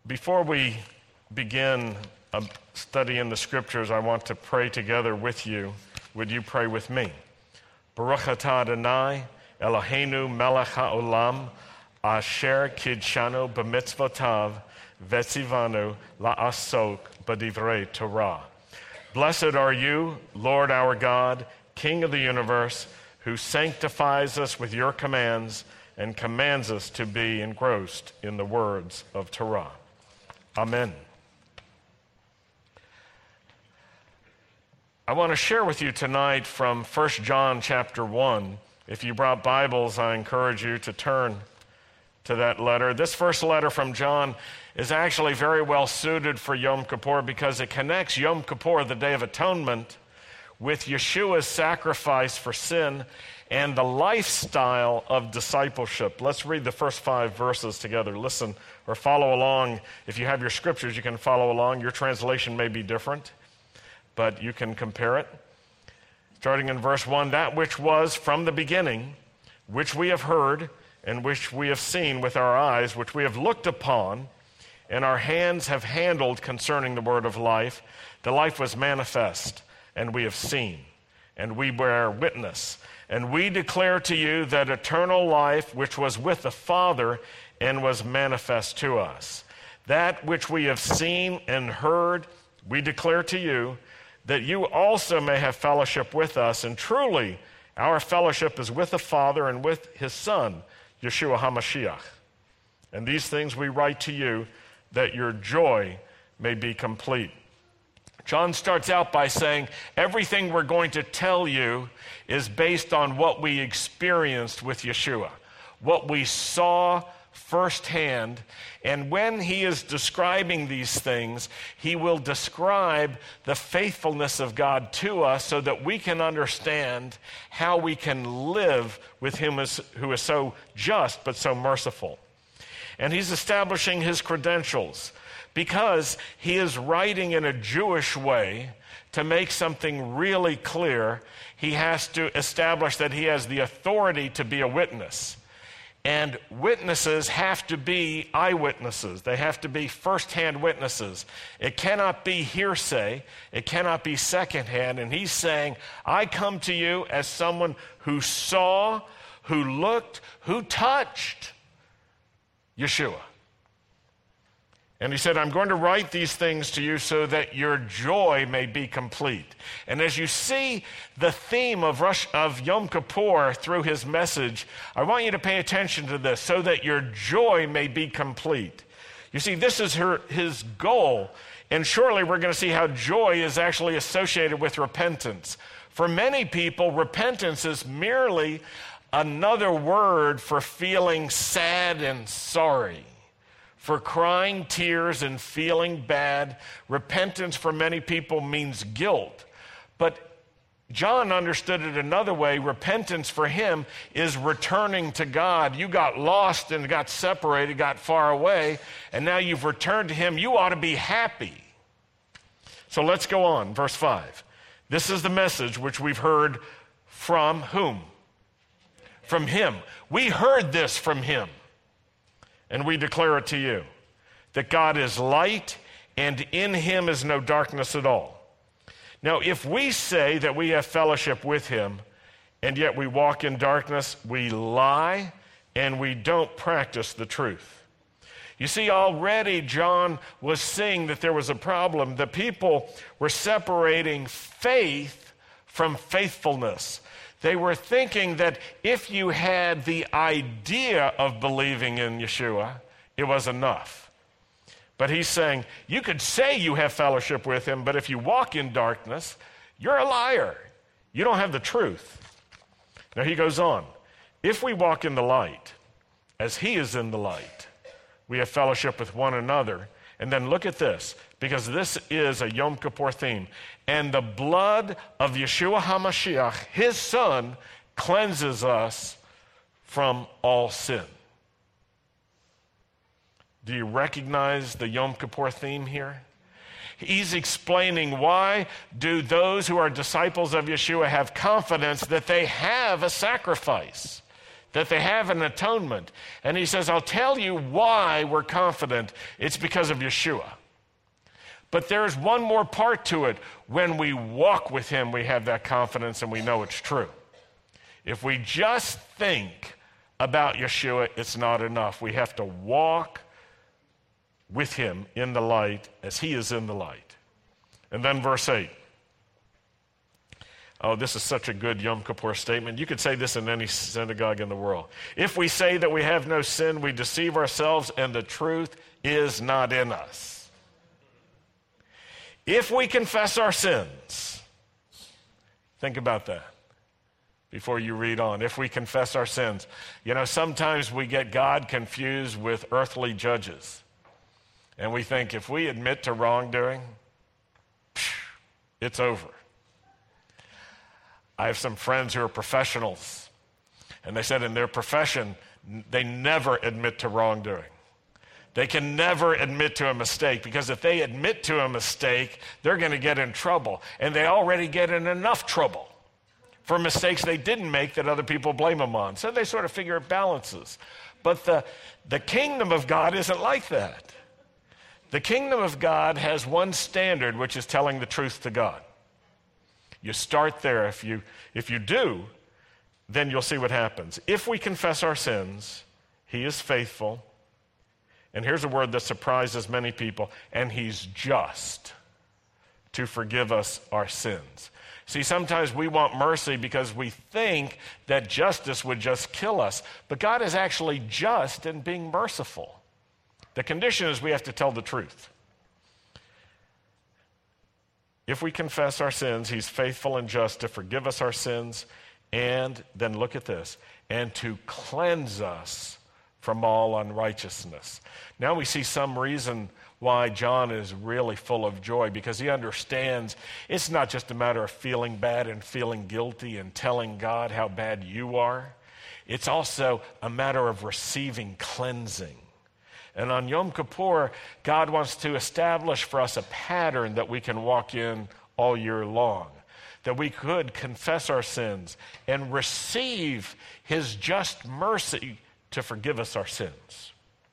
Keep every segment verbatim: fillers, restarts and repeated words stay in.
Before we begin a study in the scriptures, I want to pray together with you. Would you pray with me? Baruch atah Adonai, Eloheinu melech haolam, asher kidshanu b'mitzvotav, vetzivanu la'asok b'divrei Torah. Blessed are you, Lord our God, King of the universe, who sanctifies us with your commands and commands us to be engrossed in the words of Torah. Amen. I want to share with you tonight from First John chapter one. If you brought Bibles, I encourage you to turn to that letter. This first letter from John is actually very well suited for Yom Kippur because it connects Yom Kippur, the Day of Atonement, with Yeshua's sacrifice for sin and the lifestyle of discipleship. Let's read the first five verses together. Listen or follow along. If you have your scriptures, you can follow along. Your translation may be different, but you can compare it. Starting in verse one, that which was from the beginning, which we have heard and which we have seen with our eyes, which we have looked upon, and our hands have handled concerning the word of life. The life was manifest, and we have seen, and we bear witness. And we declare to you that eternal life which was with the Father and was manifest to us. That which we have seen and heard, we declare to you, that you also may have fellowship with us. And truly, our fellowship is with the Father and with his Son, Yeshua HaMashiach. And these things we write to you, that your joy may be complete. John starts out by saying, everything we're going to tell you is based on what we experienced with Yeshua, what we saw firsthand. And when he is describing these things, he will describe the faithfulness of God to us so that we can understand how we can live with him as, who is so just but so merciful. And he's establishing his credentials because he is writing in a Jewish way to make something really clear. He has to establish that he has the authority to be a witness. And witnesses have to be eyewitnesses. They have to be first-hand witnesses. It cannot be hearsay. It cannot be secondhand. And he's saying, I come to you as someone who saw, who looked, who touched Yeshua. And he said, I'm going to write these things to you so that your joy may be complete. And as you see the theme of, Rosh, of Yom Kippur through his message, I want you to pay attention to this, so that your joy may be complete. You see, this is her, his goal. And shortly we're going to see how joy is actually associated with repentance. For many people, repentance is merely another word for feeling sad and sorry, for crying tears and feeling bad. Repentance for many people means guilt. But John understood it another way. Repentance for him is returning to God. You got lost and got separated, got far away, and now you've returned to him. You ought to be happy. So let's go on. Verse five. This is the message which we've heard from whom? From him. We heard this from him. And we declare it to you, that God is light, and in him is no darkness at all. Now, if we say that we have fellowship with him, and yet we walk in darkness, we lie, and we don't practice the truth. You see, already John was seeing that there was a problem. The people were separating faith from faithfulness. They were thinking that if you had the idea of believing in Yeshua, it was enough. But he's saying, you could say you have fellowship with him, but if you walk in darkness, you're a liar. You don't have the truth. Now he goes on, if we walk in the light, as he is in the light, we have fellowship with one another. And then look at this, because this is a Yom Kippur theme. And the blood of Yeshua HaMashiach, his son, cleanses us from all sin. Do you recognize the Yom Kippur theme here? He's explaining why do those who are disciples of Yeshua have confidence that they have a sacrifice. that they have an atonement. And he says, I'll tell you why we're confident. It's because of Yeshua. But there's one more part to it. When we walk with him, we have that confidence and we know it's true. If we just think about Yeshua, it's not enough. We have to walk with him in the light as he is in the light. And then verse eight. Oh, this is such a good Yom Kippur statement. You could say this in any synagogue in the world. If we say that we have no sin, we deceive ourselves and the truth is not in us. If we confess our sins, think about that before you read on. If we confess our sins. You know, sometimes we get God confused with earthly judges. And we think if we admit to wrongdoing, it's over. I have some friends who are professionals, and they said in their profession, they never admit to wrongdoing. They can never admit to a mistake, because if they admit to a mistake, they're going to get in trouble. And they already get in enough trouble for mistakes they didn't make that other people blame them on. So they sort of figure it balances. But the, the kingdom of God isn't like that. The kingdom of God has one standard, which is telling the truth to God. You start there. If you, if you do, then you'll see what happens. If we confess our sins, he is faithful. And here's a word that surprises many people, and he's just to forgive us our sins. See, sometimes we want mercy because we think that justice would just kill us. But God is actually just in being merciful. The condition is we have to tell the truth. If we confess our sins, he's faithful and just to forgive us our sins, and then look at this, and to cleanse us from all unrighteousness. Now we see some reason why John is really full of joy, because he understands it's not just a matter of feeling bad and feeling guilty and telling God how bad you are. It's also a matter of receiving cleansing. And on Yom Kippur, God wants to establish for us a pattern that we can walk in all year long, that we could confess our sins and receive his just mercy to forgive us our sins.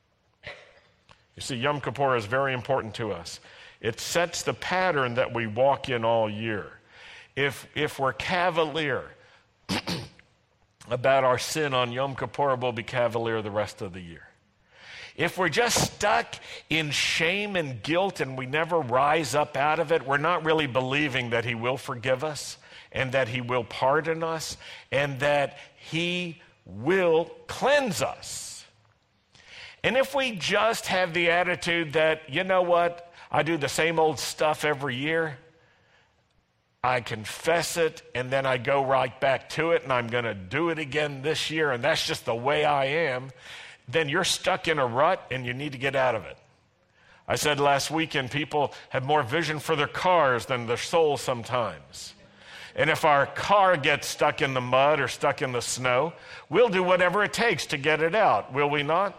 You see, Yom Kippur is very important to us. It sets the pattern that we walk in all year. If, if we're cavalier about our sin on Yom Kippur, we'll be cavalier the rest of the year. If we're just stuck in shame and guilt and we never rise up out of it, we're not really believing that he will forgive us and that he will pardon us and that he will cleanse us. And if we just have the attitude that, you know what, I do the same old stuff every year, I confess it, and then I go right back to it, and I'm going to do it again this year, and that's just the way I am, then you're stuck in a rut, and you need to get out of it. I said last weekend, people have more vision for their cars than their souls sometimes. And if our car gets stuck in the mud or stuck in the snow, we'll do whatever it takes to get it out, will we not?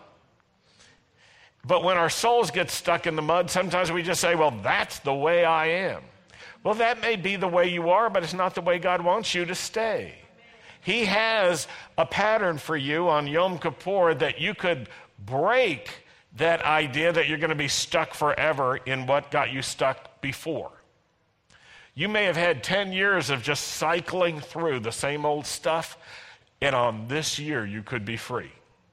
But when our souls get stuck in the mud, sometimes we just say, well, that's the way I am. Well, that may be the way you are, but it's not the way God wants you to stay. He has a pattern for you on Yom Kippur that you could break that idea that you're going to be stuck forever in what got you stuck before. You may have had ten years of just cycling through the same old stuff, and on this year you could be free.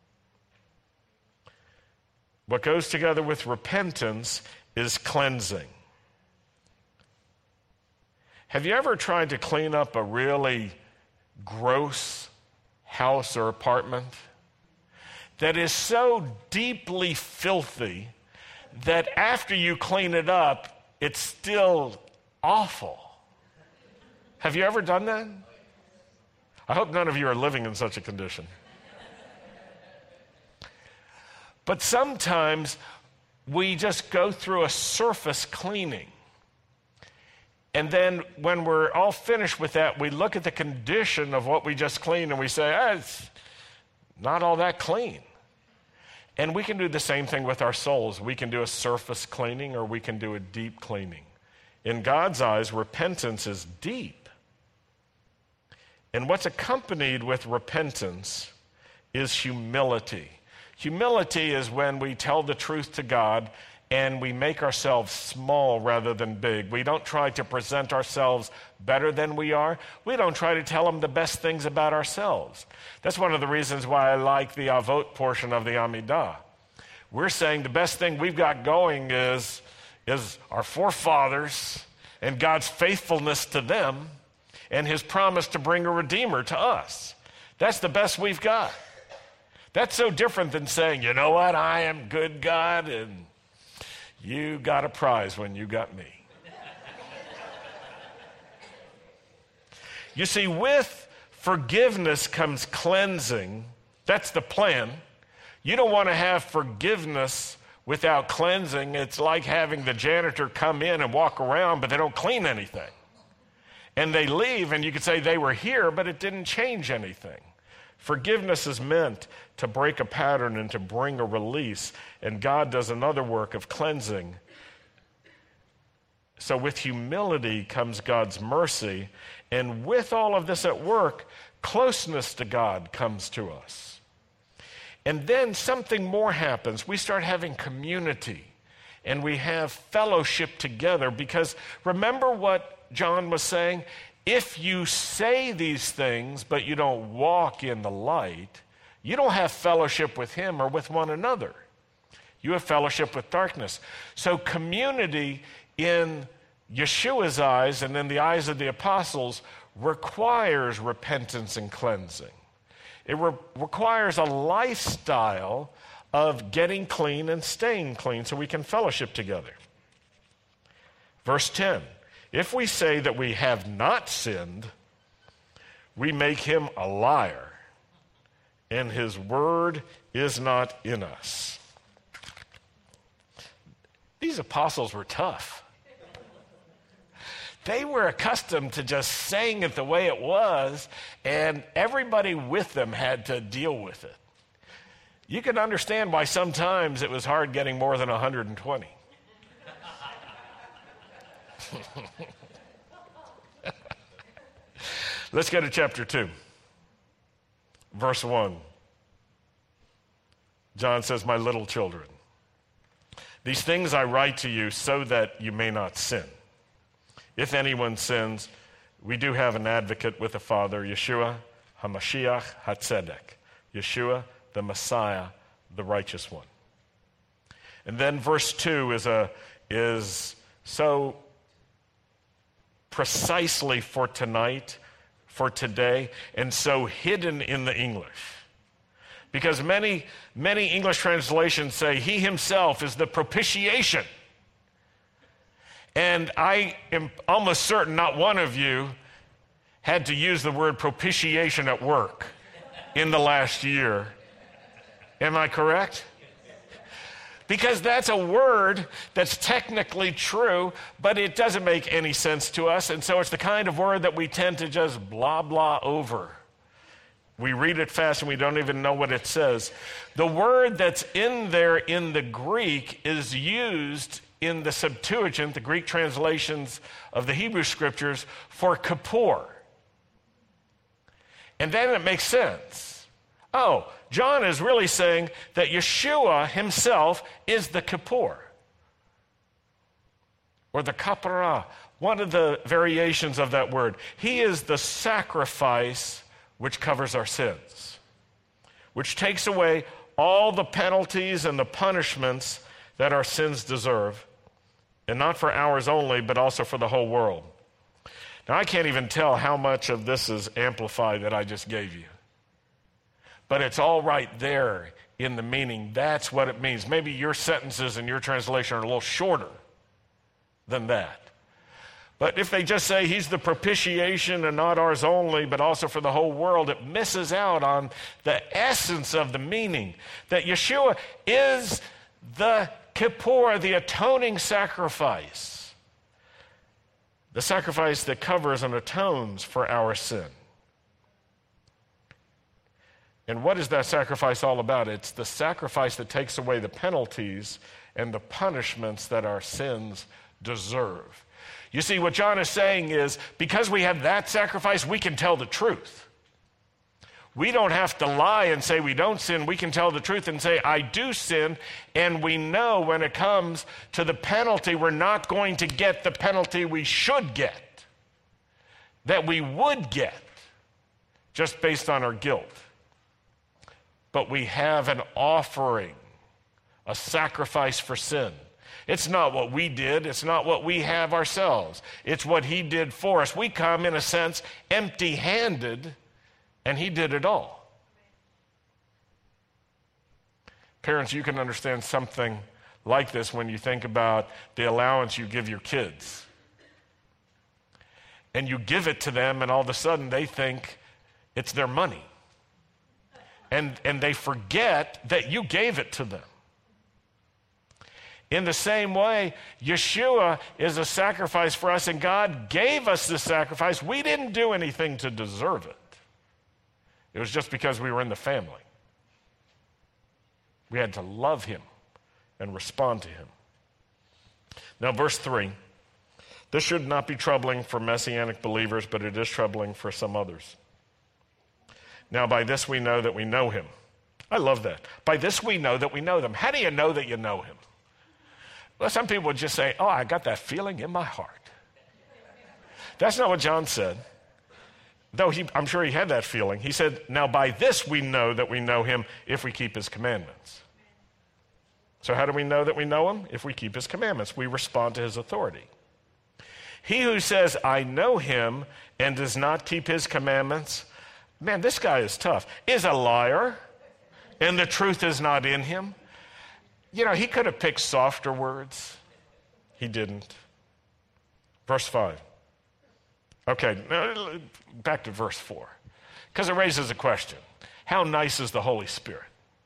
What goes together with repentance is cleansing. Have you ever tried to clean up a really gross house or apartment that is so deeply filthy that after you clean it up, it's still awful? Have you ever done that? I hope none of you are living in such a condition. But sometimes we just go through a surface cleaning. And then when we're all finished with that, we look at the condition of what we just cleaned and we say, ah, it's not all that clean. And we can do the same thing with our souls. We can do a surface cleaning or we can do a deep cleaning. In God's eyes, repentance is deep. And what's accompanied with repentance is humility. Humility is when we tell the truth to God and we make ourselves small rather than big. We don't try to present ourselves better than we are. We don't try to tell them the best things about ourselves. That's one of the reasons why I like the Avot portion of the Amidah. We're saying the best thing we've got going is, is our forefathers and God's faithfulness to them and his promise to bring a Redeemer to us. That's the best we've got. That's so different than saying, you know what, I am good, God, and you got a prize when you got me. You see, with forgiveness comes cleansing. That's the plan. You don't want to have forgiveness without cleansing. It's like having the janitor come in and walk around, but they don't clean anything. And they leave, and you could say they were here, but it didn't change anything. Forgiveness is meant to break a pattern and to bring a release, and God does another work of cleansing. So with humility comes God's mercy, and with all of this at work, closeness to God comes to us. And then something more happens. We start having community, and we have fellowship together, because remember what John was saying? If you say these things, but you don't walk in the light, you don't have fellowship with him or with one another. You have fellowship with darkness. So community in Yeshua's eyes and in the eyes of the apostles requires repentance and cleansing. It re- requires a lifestyle of getting clean and staying clean so we can fellowship together. Verse ten. If we say that we have not sinned, we make him a liar, and his word is not in us. These apostles were tough. They were accustomed to just saying it the way it was, and everybody with them had to deal with it. You can understand why sometimes it was hard getting more than one hundred twenty. Let's go to chapter two, verse one. John says, my little children, these things I write to you so that you may not sin. If anyone sins, we do have an advocate with the Father, Yeshua HaMashiach HaTzedek, Yeshua, the Messiah, the righteous one. And then verse two is a is so precisely for tonight, for today, and so hidden in the English. Because many, many English translations say he himself is the propitiation. And I am almost certain not one of you had to use the word propitiation at work in the last year. Am I correct? Because that's a word that's technically true, but it doesn't make any sense to us. And so it's the kind of word that we tend to just blah, blah over. We read it fast and we don't even know what it says. The word that's in there in the Greek is used in the Septuagint, the Greek translations of the Hebrew scriptures, for Kippur. And then it makes sense. Oh, John is really saying that Yeshua himself is the Kippur, or the Kapara, one of the variations of that word. He is the sacrifice which covers our sins, which takes away all the penalties and the punishments that our sins deserve, and not for ours only, but also for the whole world. Now, I can't even tell how much of this is amplified that I just gave you. But it's all right there in the meaning. That's what it means. Maybe your sentences in your translation are a little shorter than that. But if they just say he's the propitiation and not ours only, but also for the whole world, it misses out on the essence of the meaning, that Yeshua is the Kippur, the atoning sacrifice, the sacrifice that covers and atones for our sin. And what is that sacrifice all about? It's the sacrifice that takes away the penalties and the punishments that our sins deserve. You see, what John is saying is, because we have that sacrifice, we can tell the truth. We don't have to lie and say we don't sin. We can tell the truth and say, I do sin. And we know when it comes to the penalty, we're not going to get the penalty we should get, that we would get, just based on our guilt. But we have an offering, a sacrifice for sin. It's not what we did. It's not what we have ourselves. It's what he did for us. We come, in a sense, empty-handed, and he did it all. Parents, you can understand something like this when you think about the allowance you give your kids. And you give it to them, and all of a sudden they think it's their money. And, and they forget that you gave it to them. In the same way, Yeshua is a sacrifice for us, and God gave us this sacrifice. We didn't do anything to deserve it. It was just because we were in the family. We had to love him and respond to him. Now, verse three. This should not be troubling for Messianic believers, but it is troubling for some others. Now, by this we know that we know him. I love that. By this we know that we know them. How do you know that you know him? Well, some people would just say, oh, I got that feeling in my heart. That's not what John said. Though he, I'm sure he had that feeling. He said, now by this we know that we know him if we keep his commandments. So how do we know that we know him? If we keep his commandments. We respond to his authority. He who says, I know him, and does not keep his commandments, man, this guy is tough, is a liar, and the truth is not in him. You know, he could have picked softer words. He didn't. Verse five. Okay, back to verse four, because it raises a question. How nice is the Holy Spirit?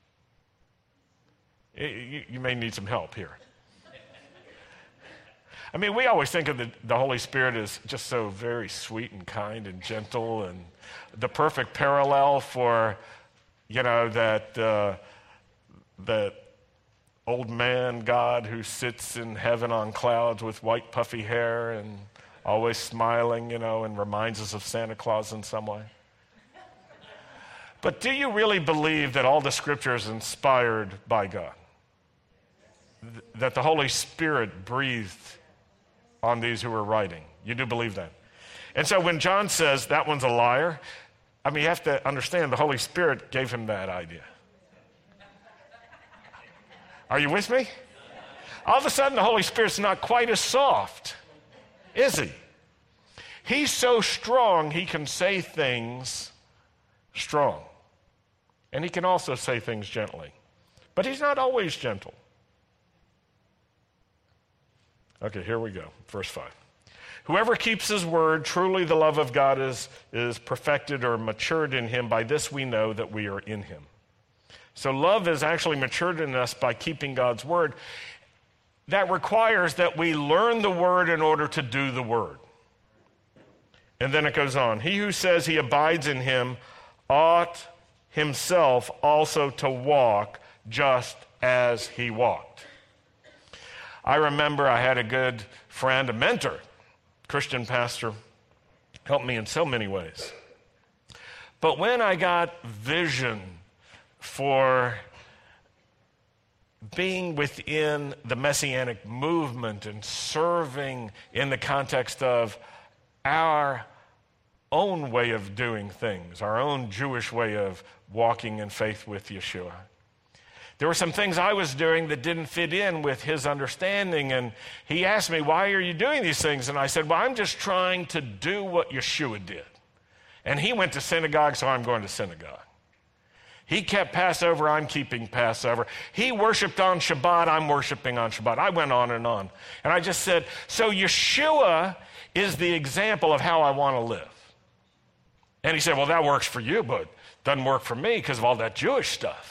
You, you may need some help here. I mean, we always think of the, the Holy Spirit as just so very sweet and kind and gentle, and the perfect parallel for, you know, that uh, that old man God who sits in heaven on clouds with white puffy hair and always smiling, you know, and reminds us of Santa Claus in some way. But do you really believe that all the Scripture is inspired by God? Th- that the Holy Spirit breathed on these who are writing? You do believe that? And so when John says that one's a liar, I mean, you have to understand the Holy Spirit gave him that idea. Are you with me? All of a sudden, the Holy Spirit's not quite as soft, is he? He's so strong, he can say things strong. And he can also say things gently. But he's not always gentle. Okay, here we go. Verse five. Whoever keeps his word, truly the love of God is, is perfected or matured in him. By this we know that we are in him. So love is actually matured in us by keeping God's word. That requires that we learn the word in order to do the word. And then it goes on. He who says he abides in him ought himself also to walk just as he walked. I remember I had a good friend, a mentor, Christian pastor, helped me in so many ways. But when I got vision for being within the Messianic movement and serving in the context of our own way of doing things, our own Jewish way of walking in faith with Yeshua, there were some things I was doing that didn't fit in with his understanding, and he asked me, why are you doing these things? And I said, well, I'm just trying to do what Yeshua did. And he went to synagogue, so I'm going to synagogue. He kept Passover, I'm keeping Passover. He worshiped on Shabbat, I'm worshiping on Shabbat. I went on and on. And I just said, so Yeshua is the example of how I want to live. And he said, well, that works for you, but doesn't work for me because of all that Jewish stuff.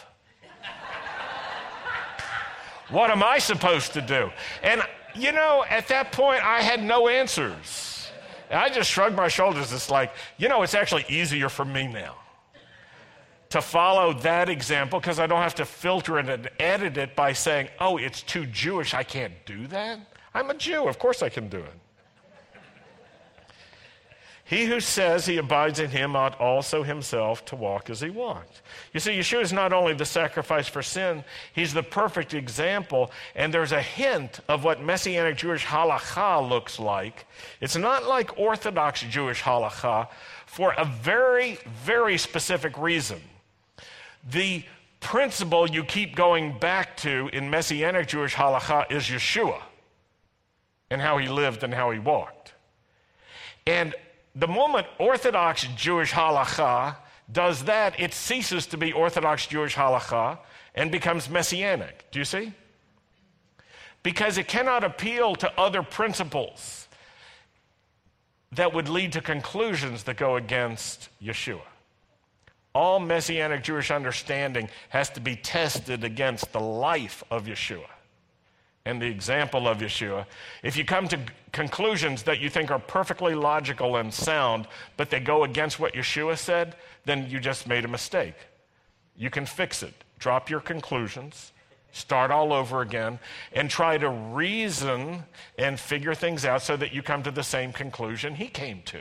What am I supposed to do? And, you know, at that point, I had no answers. And I just shrugged my shoulders. It's like, you know, it's actually easier for me now to follow that example because I don't have to filter it and edit it by saying, oh, it's too Jewish, I can't do that. I'm a Jew, of course I can do it. He who says he abides in him ought also himself to walk as he walked. You see, Yeshua is not only the sacrifice for sin, he's the perfect example, and there's a hint of what Messianic Jewish halakha looks like. It's not like Orthodox Jewish halakha for a very, very specific reason. The principle you keep going back to in Messianic Jewish halakha is Yeshua and how he lived and how he walked. And the moment Orthodox Jewish halakha does that, it ceases to be Orthodox Jewish halakha and becomes Messianic. Do you see? Because it cannot appeal to other principles that would lead to conclusions that go against Yeshua. All Messianic Jewish understanding has to be tested against the life of Yeshua and the example of Yeshua. If you come to conclusions that you think are perfectly logical and sound, but they go against what Yeshua said, then you just made a mistake. You can fix it. Drop your conclusions, start all over again, and try to reason and figure things out so that you come to the same conclusion he came to.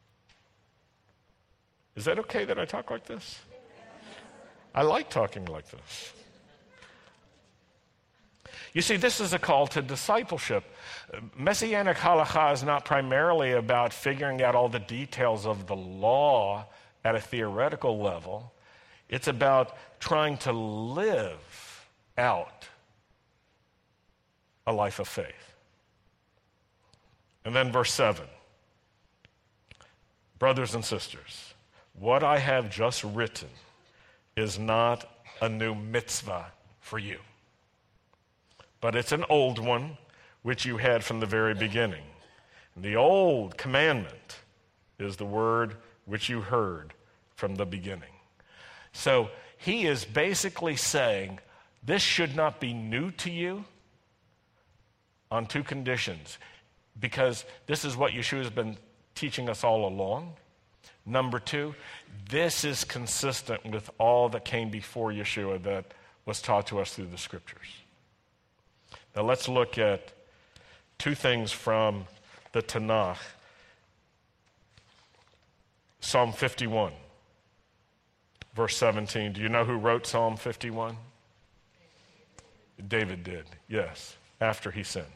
Is that okay that I talk like this? I like talking like this. You see, this is a call to discipleship. Messianic halakha is not primarily about figuring out all the details of the law at a theoretical level. It's about trying to live out a life of faith. And then verse seven. Brothers and sisters, what I have just written is not a new mitzvah for you, but it's an old one which you had from the very beginning. And the old commandment is the word which you heard from the beginning. So he is basically saying this should not be new to you on two conditions, because this is what Yeshua has been teaching us all along. Number two, this is consistent with all that came before Yeshua that was taught to us through the scriptures. Now let's look at two things from the Tanakh. Psalm fifty-one, verse seventeen. Do you know who wrote Psalm fifty-one? David did, yes, after he sinned.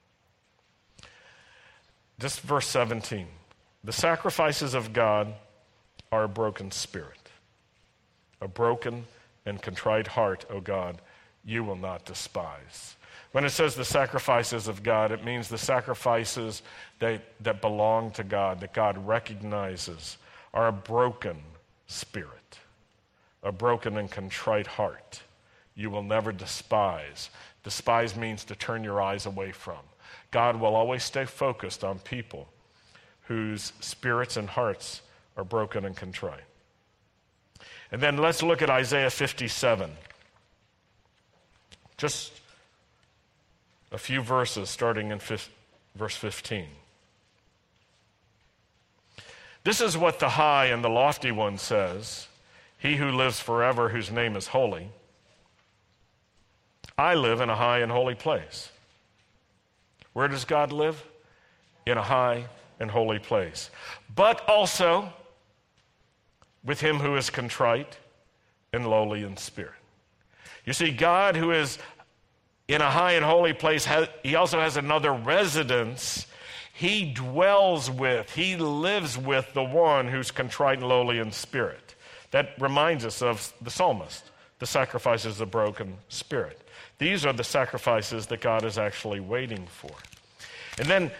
Just verse seventeen. The sacrifices of God are a broken spirit. A broken and contrite heart, O God, you will not despise. When it says the sacrifices of God, it means the sacrifices that, that belong to God, that God recognizes, are a broken spirit, a broken and contrite heart. You will never despise. Despise means to turn your eyes away from. God will always stay focused on people whose spirits and hearts are broken and contrite. And then let's look at Isaiah fifty-seven. Just a few verses starting in verse fifteen. This is what the high and the lofty one says, he who lives forever, whose name is holy. I live in a high and holy place. Where does God live? In a high and holy place. But also with him who is contrite and lowly in spirit. You see, God who is in a high and holy place, has, he also has another residence. He dwells with, he lives with the one who's contrite and lowly in spirit. That reminds us of the psalmist, the sacrifices of broken spirit. These are the sacrifices that God is actually waiting for. And then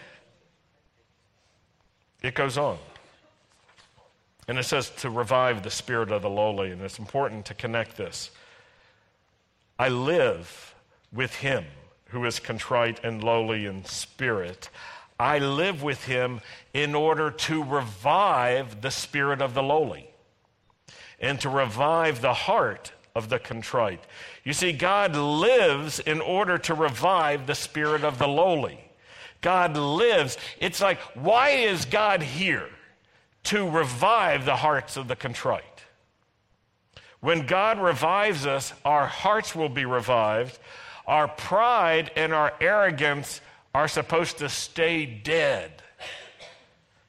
it goes on. And it says to revive the spirit of the lowly, and it's important to connect this. I live with him who is contrite and lowly in spirit. I live with him in order to revive the spirit of the lowly and to revive the heart of the contrite. You see, God lives in order to revive the spirit of the lowly. God lives. It's like, why is God here? To revive the hearts of the contrite. When God revives us, our hearts will be revived. Our pride and our arrogance are supposed to stay dead.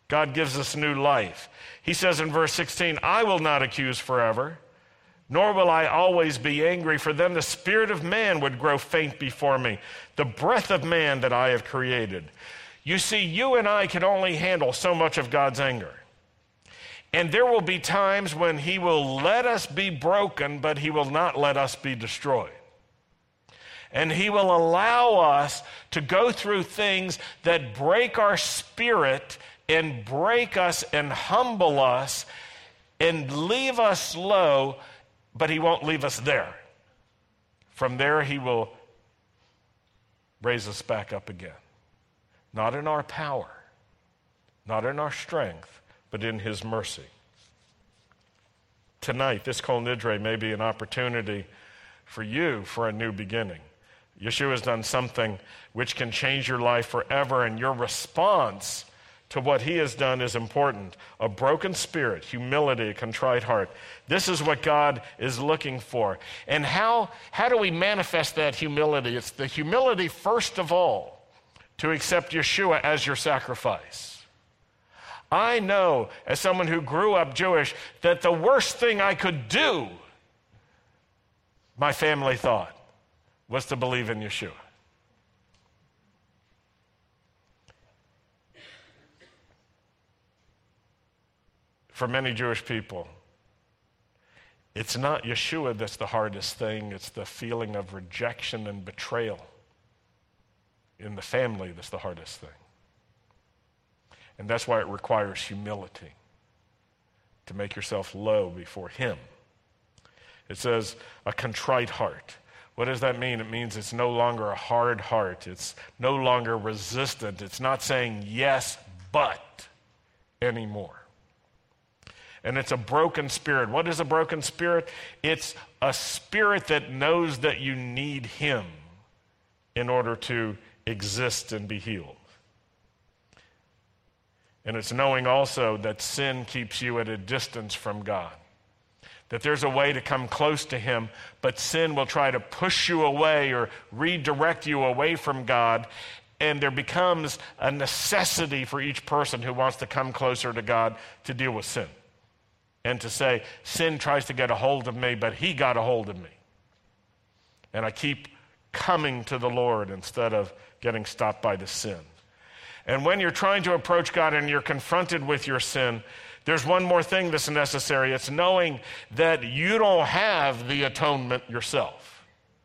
God gives us new life. He says in verse sixteen, I will not accuse forever, nor will I always be angry, for then the spirit of man would grow faint before me, the breath of man that I have created. You see, you and I can only handle so much of God's anger. And there will be times when he will let us be broken, but he will not let us be destroyed. And he will allow us to go through things that break our spirit and break us and humble us and leave us low, but he won't leave us there. From there, he will raise us back up again. Not in our power, not in our strength, but in his mercy. Tonight, this Kol Nidre may be an opportunity for you for a new beginning. Yeshua has done something which can change your life forever, and your response to what he has done is important. A broken spirit, humility, a contrite heart. This is what God is looking for. And how, how do we manifest that humility? It's the humility, first of all, to accept Yeshua as your sacrifice. I know, as someone who grew up Jewish, that the worst thing I could do, my family thought, was to believe in Yeshua. For many Jewish people, it's not Yeshua that's the hardest thing, it's the feeling of rejection and betrayal in the family that's the hardest thing. And that's why it requires humility, to make yourself low before him. It says a contrite heart. What does that mean? It means it's no longer a hard heart. It's no longer resistant. It's not saying yes, but anymore. And it's a broken spirit. What is a broken spirit? It's a spirit that knows that you need him in order to exist and be healed. And it's knowing also that sin keeps you at a distance from God. That there's a way to come close to him, but sin will try to push you away or redirect you away from God. And there becomes a necessity for each person who wants to come closer to God to deal with sin. And to say, sin tries to get a hold of me, but he got a hold of me. And I keep coming to the Lord instead of getting stopped by the sin. And when you're trying to approach God and you're confronted with your sin, there's one more thing that's necessary. It's knowing that you don't have the atonement yourself.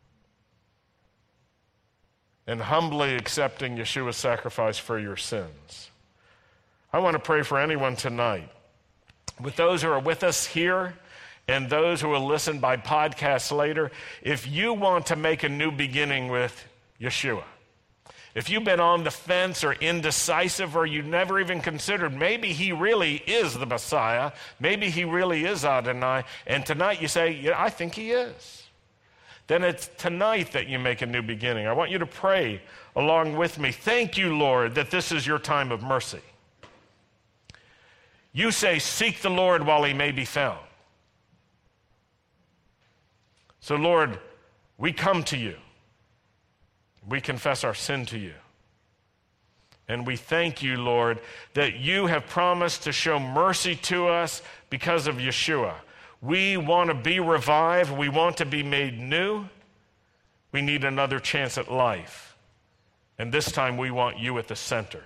And humbly accepting Yeshua's sacrifice for your sins. I want to pray for anyone tonight. With those who are with us here and those who will listen by podcast later, if you want to make a new beginning with Yeshua, if you've been on the fence or indecisive or you never even considered maybe he really is the Messiah, maybe he really is Adonai, and tonight you say, yeah, I think he is, then it's tonight that you make a new beginning. I want you to pray along with me. Thank you, Lord, that this is your time of mercy. You say, seek the Lord while he may be found. So, Lord, we come to you. We confess our sin to you. And we thank you, Lord, that you have promised to show mercy to us because of Yeshua. We want to be revived. We want to be made new. We need another chance at life. And this time we want you at the center.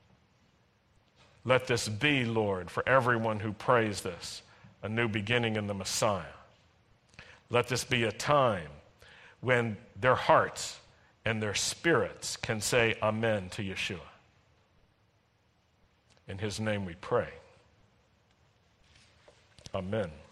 Let this be, Lord, for everyone who prays this, a new beginning in the Messiah. Let this be a time when their hearts and their spirits can say amen to Yeshua. In his name we pray. Amen.